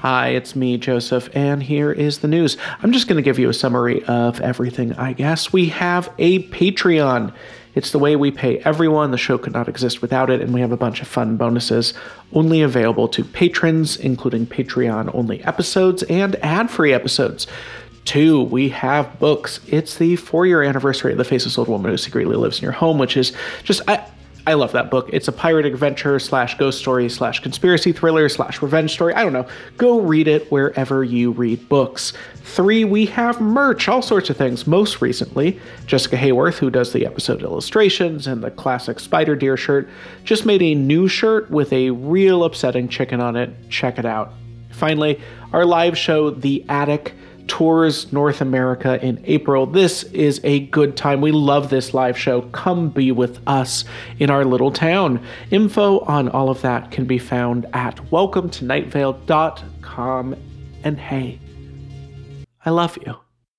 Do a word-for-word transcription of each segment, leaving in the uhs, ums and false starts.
Hi, it's me, Joseph, and here is the news. I'm just going to give you a summary of everything, I guess. We have a Patreon. It's the way we pay everyone. The show could not exist without it, and we have a bunch of fun bonuses only available to patrons, including Patreon-only episodes and ad-free episodes. Two, we have books. It's the four-year anniversary of The Faceless Old Woman Who Secretly Lives in Your Home, which is just... I, I love that book. It's a pirate adventure slash ghost story slash conspiracy thriller slash revenge story. I don't know. Go read it wherever you read books. Three, we have merch, all sorts of things. Most recently, Jessica Hayworth, who does the episode illustrations and the classic Spider Deer shirt, just made a new shirt with a real upsetting chicken on it. Check it out. Finally, our live show, The Attic, tours North America in April. This is a good time. We love this live show. Come be with us in our little town. Info on all of that can be found at welcome to night vale dot com. And hey, I love you.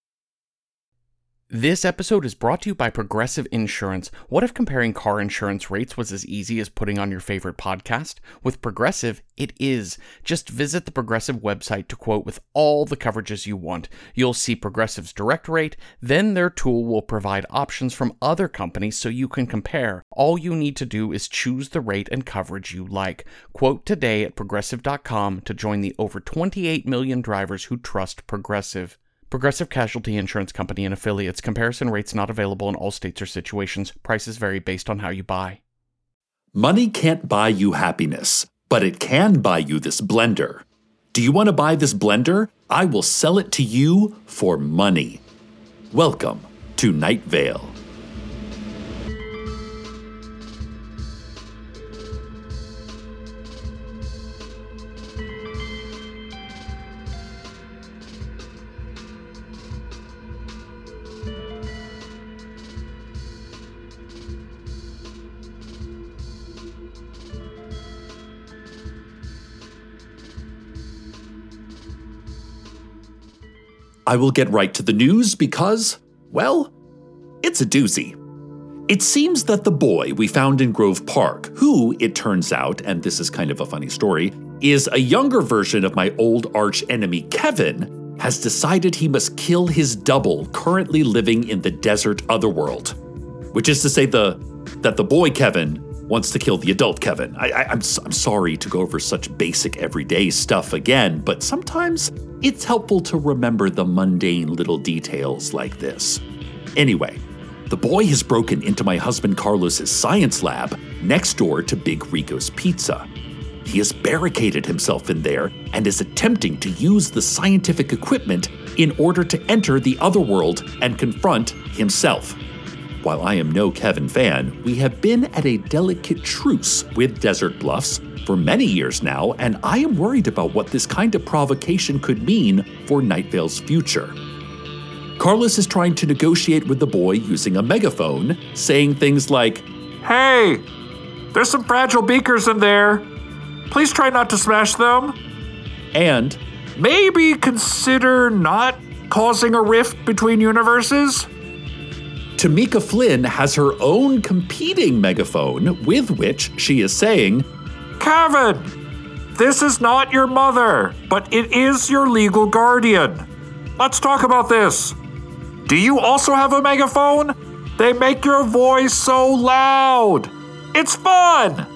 This episode is brought to you by Progressive Insurance. What if comparing car insurance rates was as easy as putting on your favorite podcast? With Progressive, it is. Just visit the Progressive website to quote with all the coverages you want. You'll see Progressive's direct rate, then their tool will provide options from other companies so you can compare. All you need to do is choose the rate and coverage you like. Quote today at progressive dot com to join the over twenty-eight million drivers who trust Progressive. Progressive Casualty Insurance Company and Affiliates. Comparison rates not available in all states or situations. Prices vary based on how you buy. Money can't buy you happiness, but it can buy you this blender. Do you want to buy this blender? I will sell it to you for money. Welcome to Night Vale. I will get right to the news because, well, it's a doozy. It seems that the boy we found in Grove Park, who, it turns out, and this is kind of a funny story, is a younger version of my old arch enemy Kevin, has decided he must kill his double currently living in the desert otherworld. Which is to say the that the boy Kevin wants to kill the adult Kevin. I, I, I'm, I'm sorry to go over such basic everyday stuff again, but sometimes it's helpful to remember the mundane little details like this. Anyway, the boy has broken into my husband Carlos's science lab next door to Big Rico's Pizza. He has barricaded himself in there and is attempting to use the scientific equipment in order to enter the otherworld and confront himself. While I am no Kevin fan, we have been at a delicate truce with Desert Bluffs for many years now, and I am worried about what this kind of provocation could mean for Night Vale's future. Carlos is trying to negotiate with the boy using a megaphone, saying things like, "Hey, there's some fragile beakers in there. Please try not to smash them. And maybe consider not causing a rift between universes." Tamika Flynn has her own competing megaphone with which she is saying, "Kevin, this is not your mother, but it is your legal guardian. Let's talk about this. Do you also have a megaphone? They make your voice so loud. It's fun."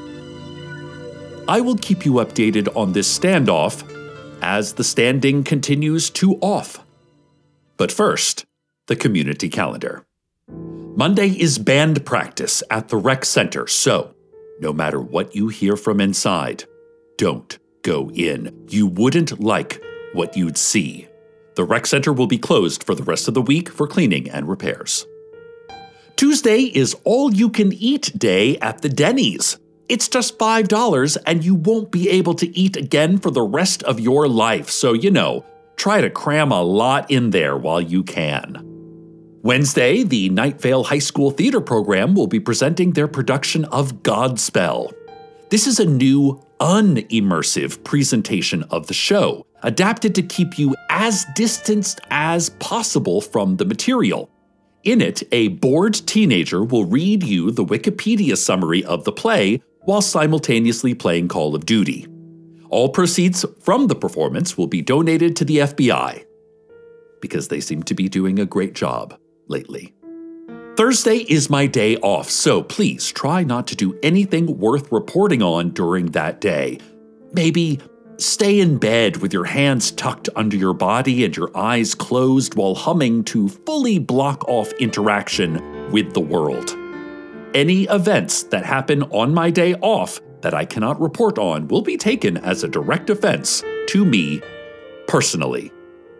I will keep you updated on this standoff as the standing continues to off. But first, the community calendar. Monday is band practice at the rec center, so no matter what you hear from inside, don't go in. You wouldn't like what you'd see. The rec center will be closed for the rest of the week for cleaning and repairs. Tuesday is all-you-can-eat day at the Denny's. It's just five dollars and you won't be able to eat again for the rest of your life, so you know, try to cram a lot in there while you can. Wednesday, the Night Vale High School Theater Program will be presenting their production of Godspell. This is a new, unimmersive presentation of the show, adapted to keep you as distanced as possible from the material. In it, a bored teenager will read you the Wikipedia summary of the play while simultaneously playing Call of Duty. All proceeds from the performance will be donated to the F B I, because they seem to be doing a great job lately. Thursday is my day off, so please try not to do anything worth reporting on during that day. Maybe stay in bed with your hands tucked under your body and your eyes closed while humming to fully block off interaction with the world. Any events that happen on my day off that I cannot report on will be taken as a direct offense to me personally.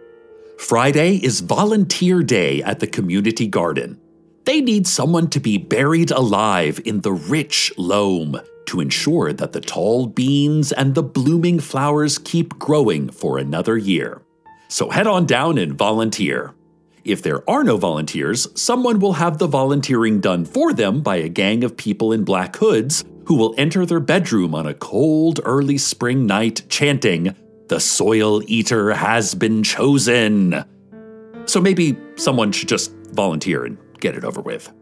Friday is Volunteer Day at the community garden. They need someone to be buried alive in the rich loam to ensure that the tall beans and the blooming flowers keep growing for another year. So head on down and volunteer. If there are no volunteers, someone will have the volunteering done for them by a gang of people in black hoods who will enter their bedroom on a cold early spring night chanting, "The soil eater has been chosen." So maybe someone should just volunteer and get it over with.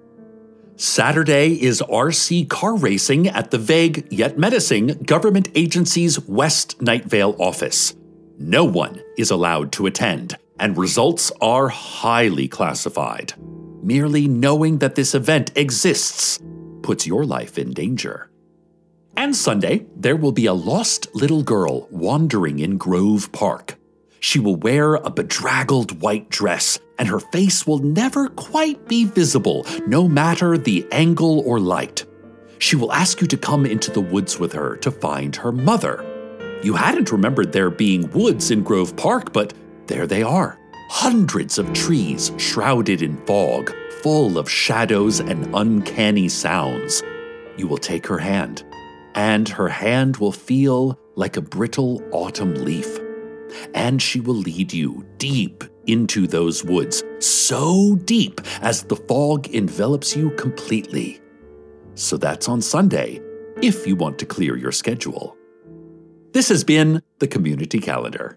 Saturday is R C car racing at the vague yet menacing government agency's West Nightvale office. No one is allowed to attend, and results are highly classified. Merely knowing that this event exists puts your life in danger. And Sunday, there will be a lost little girl wandering in Grove Park. She will wear a bedraggled white dress, and her face will never quite be visible, no matter the angle or light. She will ask you to come into the woods with her to find her mother. You hadn't remembered there being woods in Grove Park, but there they are. Hundreds of trees shrouded in fog, full of shadows and uncanny sounds. You will take her hand, and her hand will feel like a brittle autumn leaf. And she will lead you deep into those woods, so deep as the fog envelops you completely. So that's on Sunday, if you want to clear your schedule. This has been the Community Calendar.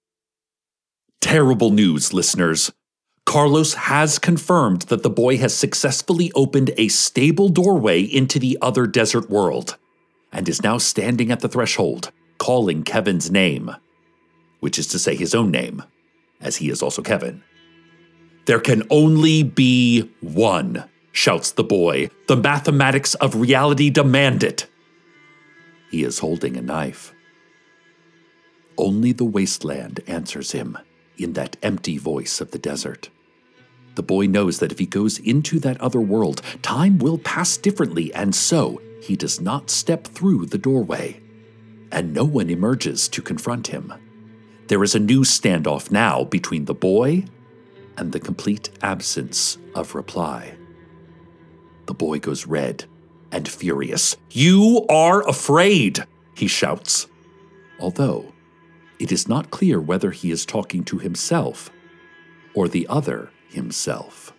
Terrible news, listeners. Carlos has confirmed that the boy has successfully opened a stable doorway into the other desert world, and is now standing at the threshold, calling Kevin's name, which is to say his own name, as he is also Kevin. "There can only be one," shouts the boy. "The mathematics of reality demand it." He is holding a knife. Only the wasteland answers him in that empty voice of the desert. The boy knows that if he goes into that other world, time will pass differently, and so he does not step through the doorway, and no one emerges to confront him. There is a new standoff now between the boy and the complete absence of reply. The boy goes red and furious. "You are afraid," he shouts, although it is not clear whether he is talking to himself or the other himself.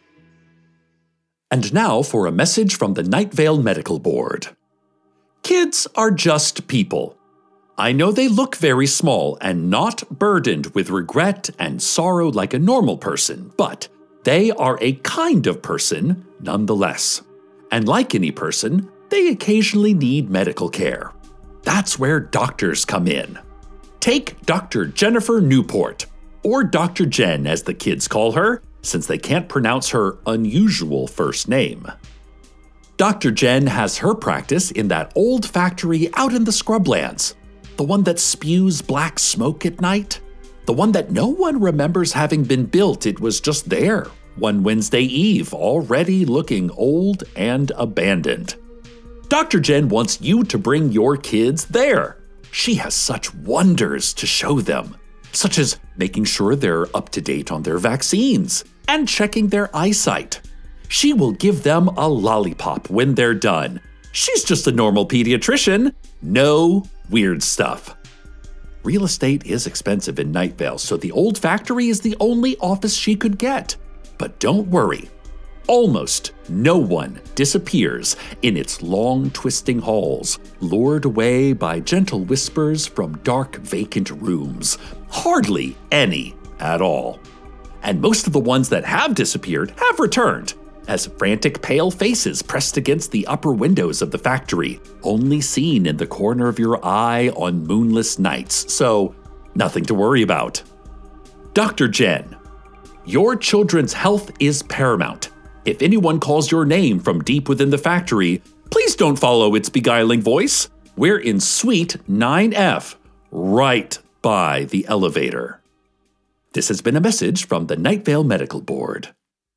And now for a message from the Nightvale Medical Board. Kids are just people. I know they look very small and not burdened with regret and sorrow like a normal person, but they are a kind of person nonetheless. And like any person, they occasionally need medical care. That's where doctors come in. Take Doctor Jennifer Newport, or Doctor Jen as the kids call her, since they can't pronounce her unusual first name. Doctor Jen has her practice in that old factory out in the scrublands, the one that spews black smoke at night, the one that no one remembers having been built. It was just there one Wednesday eve, already looking old and abandoned. Doctor Jen wants you to bring your kids there. She has such wonders to show them, such as making sure they're up to date on their vaccines and checking their eyesight. She will give them a lollipop when they're done. She's just a normal pediatrician. No weird stuff. Real estate is expensive in Nightvale, so the old factory is the only office she could get. But don't worry. Almost no one disappears in its long, twisting halls, lured away by gentle whispers from dark, vacant rooms. Hardly any at all. And most of the ones that have disappeared have returned, as frantic pale faces pressed against the upper windows of the factory, only seen in the corner of your eye on moonless nights, so nothing to worry about. Doctor Jen, your children's health is paramount. If anyone calls your name from deep within the factory, please don't follow its beguiling voice. We're in Suite nine F, right by the elevator. This has been a message from the Night Vale Medical Board.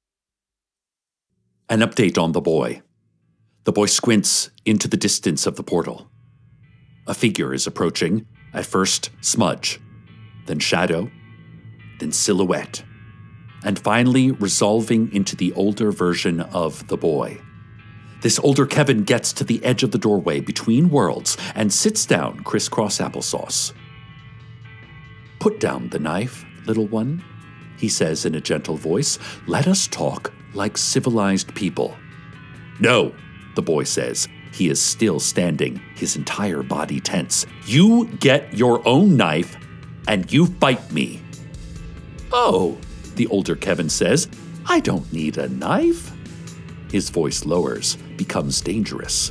An update on the boy. The boy squints into the distance of the portal. A figure is approaching, at first smudge, then shadow, then silhouette, and finally resolving into the older version of the boy. This older Kevin gets to the edge of the doorway between worlds and sits down crisscross applesauce. "Put down the knife, little one," he says in a gentle voice. "Let us talk like civilized people." "No," the boy says. He is still standing, his entire body tense. "You get your own knife, and you fight me." "Oh," the older Kevin says, "I don't need a knife." His voice lowers, becomes dangerous.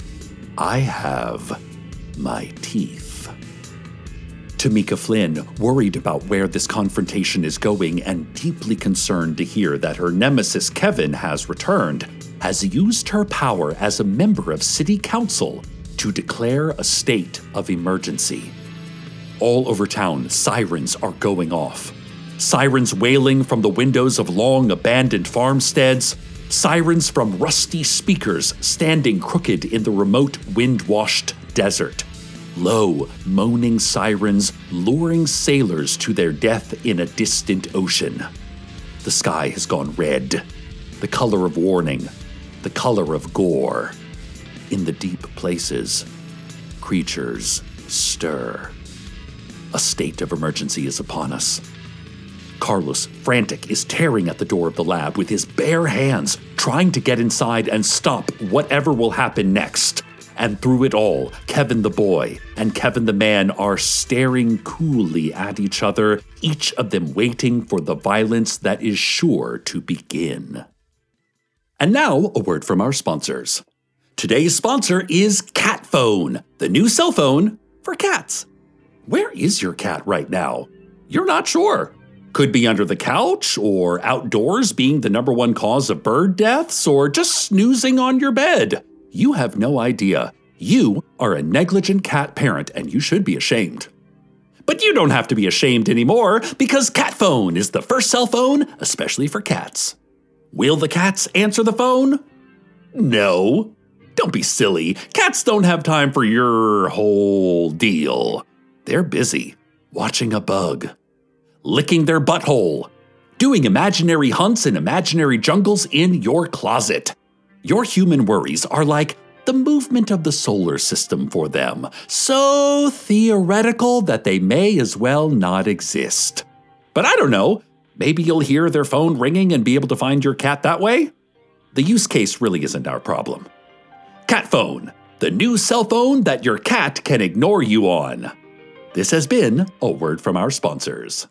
"I have my teeth." Tamika Flynn, worried about where this confrontation is going and deeply concerned to hear that her nemesis Kevin has returned, has used her power as a member of City Council to declare a state of emergency. All over town, sirens are going off. Sirens wailing from the windows of long-abandoned farmsteads, sirens from rusty speakers standing crooked in the remote wind-washed desert. Low, moaning sirens luring sailors to their death in a distant ocean. The sky has gone red, the color of warning, the color of gore. In the deep places, creatures stir. A state of emergency is upon us. Carlos, frantic, is tearing at the door of the lab with his bare hands, trying to get inside and stop whatever will happen next. And through it all, Kevin the boy and Kevin the man are staring coolly at each other, each of them waiting for the violence that is sure to begin. And now, a word from our sponsors. Today's sponsor is Cat Phone, the new cell phone for cats. Where is your cat right now? You're not sure. Could be under the couch, or outdoors being the number one cause of bird deaths, or just snoozing on your bed. You have no idea. You are a negligent cat parent, and you should be ashamed. But you don't have to be ashamed anymore, because Cat Phone is the first cell phone, especially for cats. Will the cats answer the phone? No. Don't be silly. Cats don't have time for your whole deal. They're busy watching a bug, licking their butthole, doing imaginary hunts in imaginary jungles in your closet. Your human worries are like the movement of the solar system for them, so theoretical that they may as well not exist. But I don't know, maybe you'll hear their phone ringing and be able to find your cat that way? The use case really isn't our problem. Cat Phone, the new cell phone that your cat can ignore you on. This has been a word from our sponsors.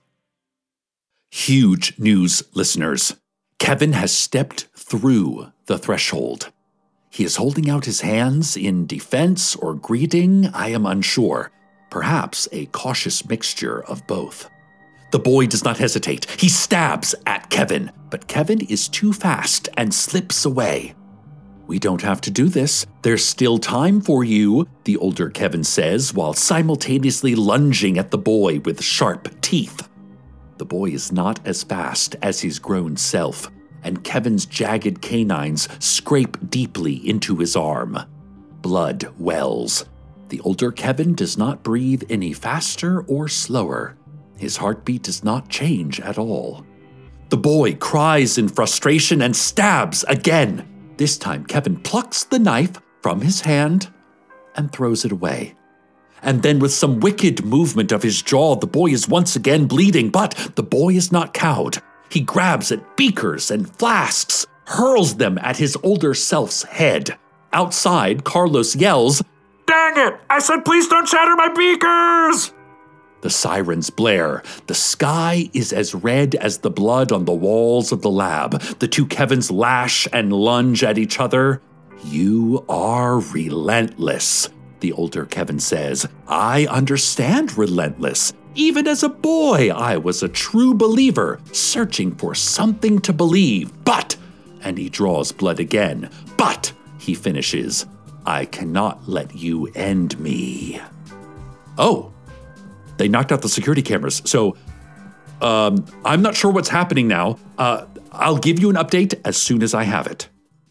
Huge news, listeners. Kevin has stepped through the threshold. He is holding out his hands in defense or greeting, I am unsure. Perhaps a cautious mixture of both. The boy does not hesitate. He stabs at Kevin, but Kevin is too fast and slips away. "We don't have to do this. There's still time for you," the older Kevin says, while simultaneously lunging at the boy with sharp teeth. The boy is not as fast as his grown self, and Kevin's jagged canines scrape deeply into his arm. Blood wells. The older Kevin does not breathe any faster or slower. His heartbeat does not change at all. The boy cries in frustration and stabs again. This time, Kevin plucks the knife from his hand and throws it away. And then with some wicked movement of his jaw, the boy is once again bleeding, but the boy is not cowed. He grabs at beakers and flasks, hurls them at his older self's head. Outside, Carlos yells, "Dang it! I said please don't shatter my beakers!" The sirens blare. The sky is as red as the blood on the walls of the lab. The two Kevins lash and lunge at each other. You are relentless, the older Kevin says. I understand relentless. Even as a boy, I was a true believer, searching for something to believe. But, and he draws blood again, but, he finishes, I cannot let you end me. Oh. They knocked out the security cameras, so um, I'm not sure what's happening now. Uh, I'll give you an update as soon as I have it.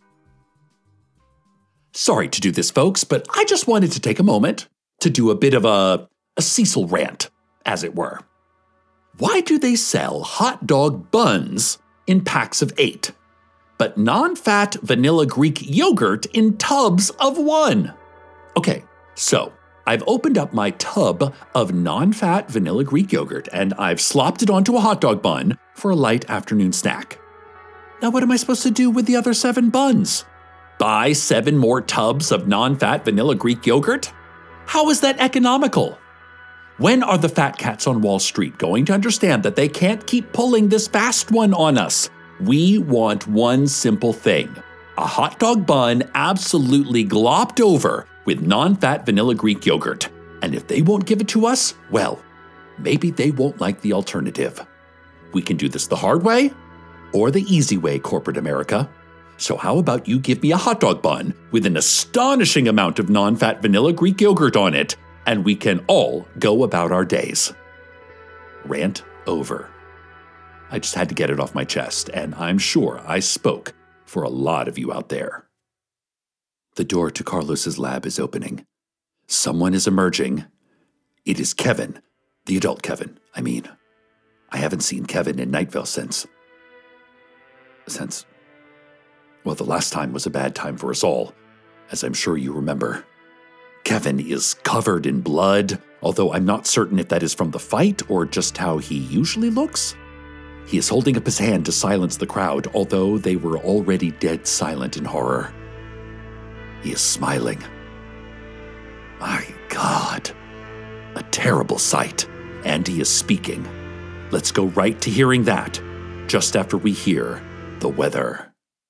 Sorry to do this, folks, but I just wanted to take a moment to do a bit of a, a Cecil rant, as it were. Why do they sell hot dog buns in packs of eight, but non-fat vanilla Greek yogurt in tubs of one? Okay, so I've opened up my tub of non-fat vanilla Greek yogurt and I've slopped it onto a hot dog bun for a light afternoon snack. Now what am I supposed to do with the other seven buns? Buy seven more tubs of non-fat vanilla Greek yogurt? How is that economical? When are the fat cats on Wall Street going to understand that they can't keep pulling this fast one on us? We want one simple thing. A hot dog bun absolutely glopped over with non-fat vanilla Greek yogurt. And if they won't give it to us, well, maybe they won't like the alternative. We can do this the hard way or the easy way, corporate America. So how about you give me a hot dog bun with an astonishing amount of non-fat vanilla Greek yogurt on it, and we can all go about our days. Rant over. I just had to get it off my chest, and I'm sure I spoke for a lot of you out there. The door to Carlos's lab is opening. Someone is emerging. It is Kevin, the adult Kevin, I mean. I haven't seen Kevin in Night Vale since... Since... Well, the last time was a bad time for us all, as I'm sure you remember. Kevin is covered in blood, although I'm not certain if that is from the fight or just how he usually looks. He is holding up his hand to silence the crowd, although they were already dead silent in horror. He is smiling. My God. A terrible sight. And he is speaking. Let's go right to hearing that, just after we hear the weather.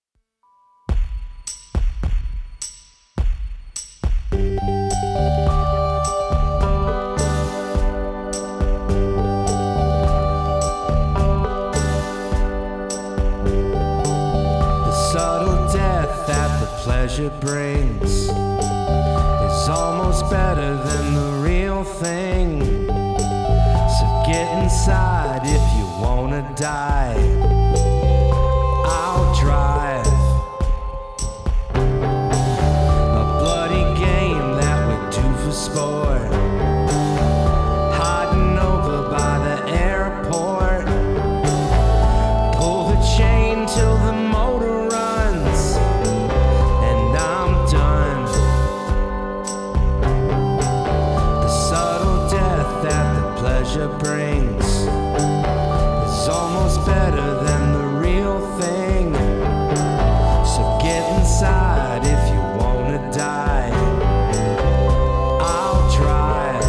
Pleasure brings is almost better than the real thing. So get inside if you wanna die. I'll drive a bloody game that we do for sport, hiding over by the airport. Pull the chain till the motor runs. Pleasure brings is almost better than the real thing. So get inside if you wanna die. I'll drive.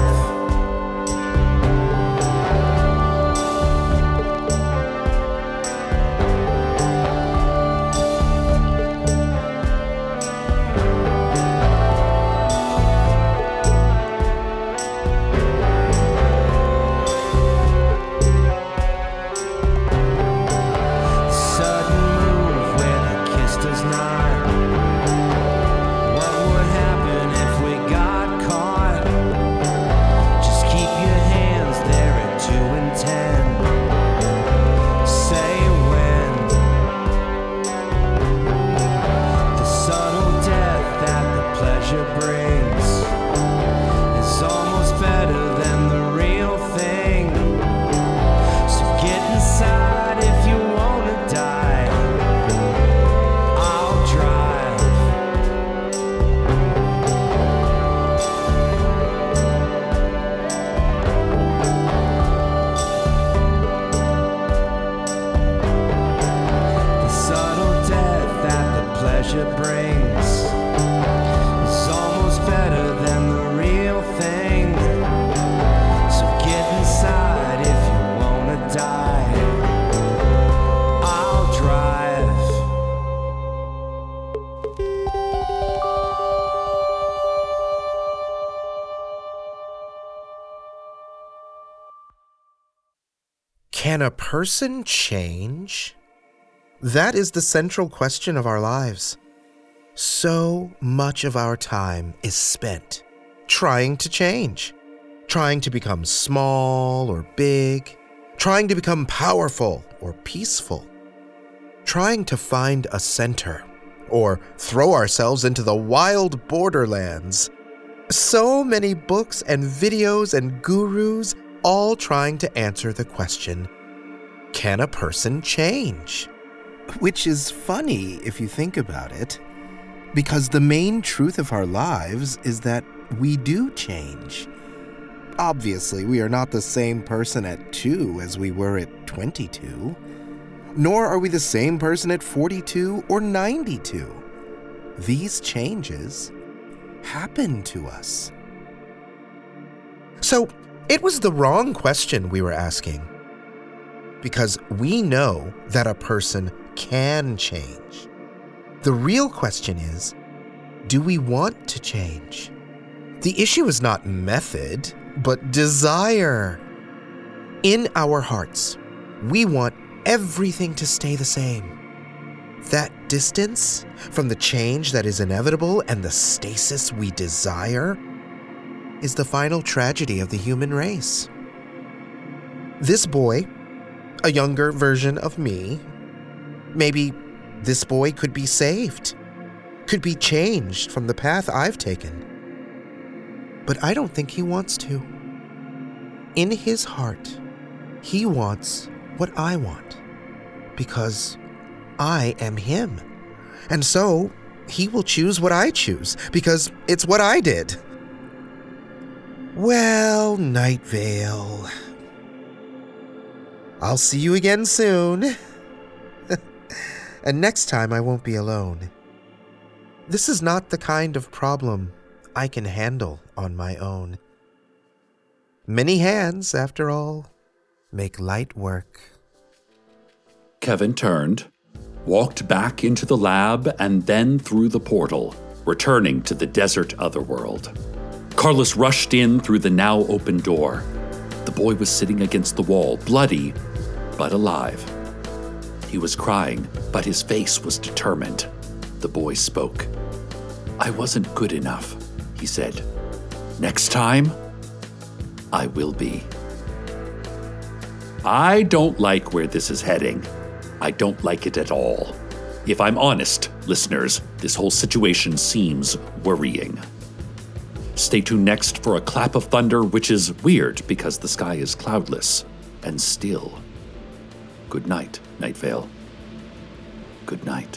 Can a person change? That is the central question of our lives. So much of our time is spent trying to change, trying to become small or big, trying to become powerful or peaceful, trying to find a center or throw ourselves into the wild borderlands. So many books and videos and gurus all trying to answer the question, can a person change? Which is funny if you think about it, because the main truth of our lives is that we do change. Obviously, we are not the same person at two as we were at twenty-two, nor are we the same person at forty-two or ninety-two. These changes happen to us. So, it was the wrong question we were asking, because we know that a person can change. The real question is, do we want to change? The issue is not method, but desire. In our hearts, we want everything to stay the same. That distance from the change that is inevitable and the stasis we desire is the final tragedy of the human race. This boy, a younger version of me, maybe this boy could be saved, could be changed from the path I've taken. But I don't think he wants to. In his heart, he wants what I want, because I am him. And so, he will choose what I choose, because it's what I did. Well, Night Vale, I'll see you again soon. And next time I won't be alone. This is not the kind of problem I can handle on my own. Many hands, after all, make light work. Kevin turned, walked back into the lab, and then through the portal, returning to the desert otherworld. Carlos rushed in through the now open door. The boy was sitting against the wall, bloody, but alive. He was crying, but his face was determined. The boy spoke. "I wasn't good enough," he said. "Next time, I will be." I don't like where this is heading. I don't like it at all. If I'm honest, listeners, this whole situation seems worrying. Stay tuned next for a clap of thunder, which is weird because the sky is cloudless and still. Good night, Night Vale. Good night.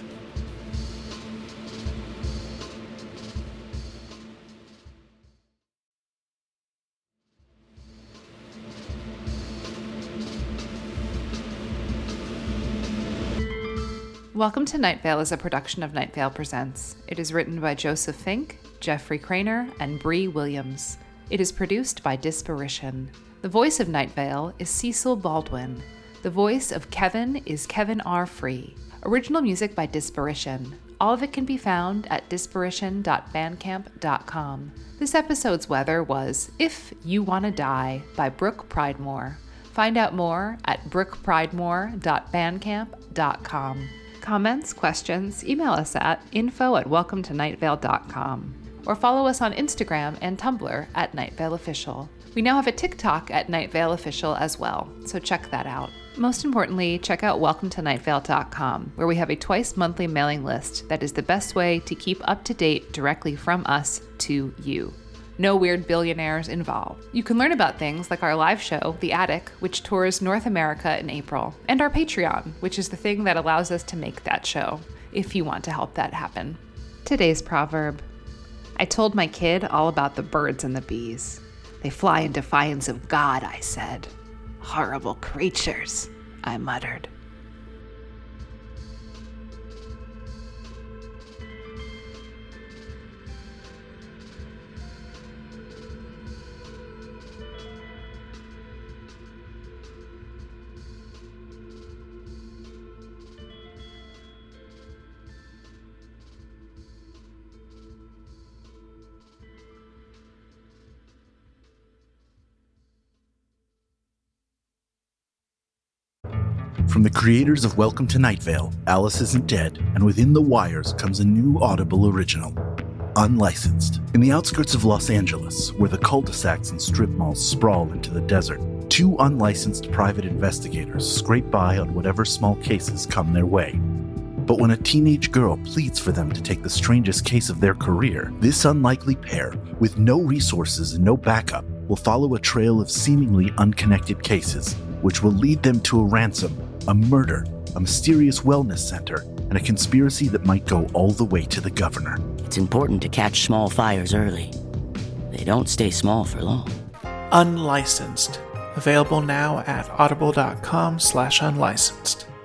Welcome to Night Vale is a production of Night Vale Presents. It is written by Joseph Fink, Jeffrey Craner, and Bree Williams. It is produced by Disparition. The voice of Night Vale is Cecil Baldwin. The voice of Kevin is Kevin R. Free. Original music by Disparition. All of it can be found at disparition dot bandcamp dot com. This episode's weather was If You Wanna Die by Brooke Pridemore. Find out more at brooke pridemore dot bandcamp dot com. Comments, questions, email us at info at welcome to night vale dot com or follow us on Instagram and Tumblr at Night Vale Official. We now have a TikTok at Night Vale Official as well, so check that out. Most importantly, check out welcome to night vale dot com, where we have a twice monthly mailing list that is the best way to keep up to date directly from us to you. No weird billionaires involved. You can learn about things like our live show, The Attic, which tours North America in April, and our Patreon, which is the thing that allows us to make that show, if you want to help that happen. Today's proverb. I told my kid all about the birds and the bees. They fly in defiance of God, I said. Horrible creatures, I muttered. From the creators of Welcome to Night Vale, Alice Isn't Dead, and Within the Wires comes a new Audible original, Unlicensed. In the outskirts of Los Angeles, where the cul-de-sacs and strip malls sprawl into the desert, two unlicensed private investigators scrape by on whatever small cases come their way. But when a teenage girl pleads for them to take the strangest case of their career, this unlikely pair, with no resources and no backup, will follow a trail of seemingly unconnected cases, which will lead them to a ransom, a murder, a mysterious wellness center, and a conspiracy that might go all the way to the governor. It's important to catch small fires early. They don't stay small for long. Unlicensed. Available now at audible.com slash unlicensed.